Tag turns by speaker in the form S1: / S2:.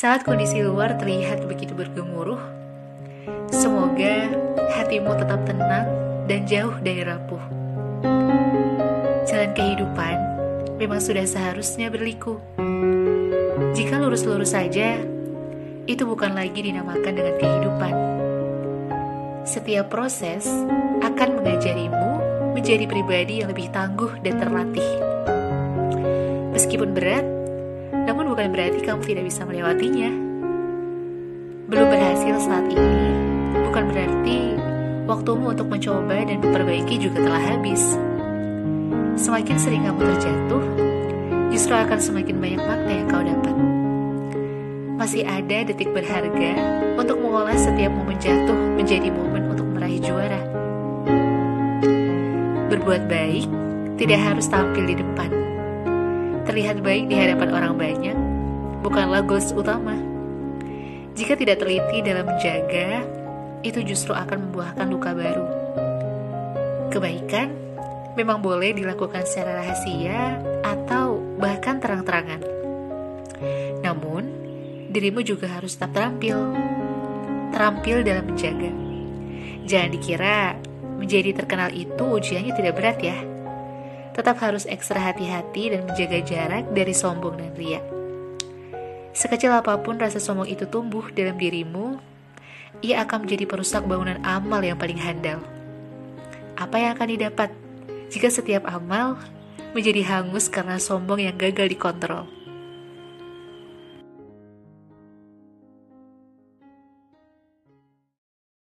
S1: Saat kondisi luar terlihat begitu bergemuruh, semoga hatimu tetap tenang dan jauh dari rapuh. Jalan kehidupan memang sudah seharusnya berliku. Jika lurus-lurus saja, itu bukan lagi dinamakan dengan kehidupan. Setiap proses akan mengajarimu menjadi pribadi yang lebih tangguh dan terlatih. Meskipun berat, namun bukan berarti kamu tidak bisa melewatinya. Belum berhasil saat ini, bukan berarti waktumu untuk mencoba dan memperbaiki juga telah habis. Semakin sering kamu terjatuh, justru akan semakin banyak makna yang kau dapat. Masih ada detik berharga untuk mengolah setiap momen jatuh menjadi momen untuk meraih juara. Berbuat baik tidak harus tampil di depan. Terlihat baik di hadapan orang banyak bukanlah goals utama. Jika tidak teliti dalam menjaga, itu justru akan membuahkan luka baru. Kebaikan memang boleh dilakukan secara rahasia atau bahkan terang-terangan. Namun, dirimu juga harus tetap terampil dalam menjaga. Jangan dikira menjadi terkenal itu ujiannya tidak berat ya. Tetap harus ekstra hati-hati dan menjaga jarak dari sombong dan riya. Sekecil apapun rasa sombong itu tumbuh dalam dirimu, ia akan menjadi perusak bangunan amal yang paling handal. Apa yang akan didapat jika setiap amal menjadi hangus karena sombong yang gagal dikontrol?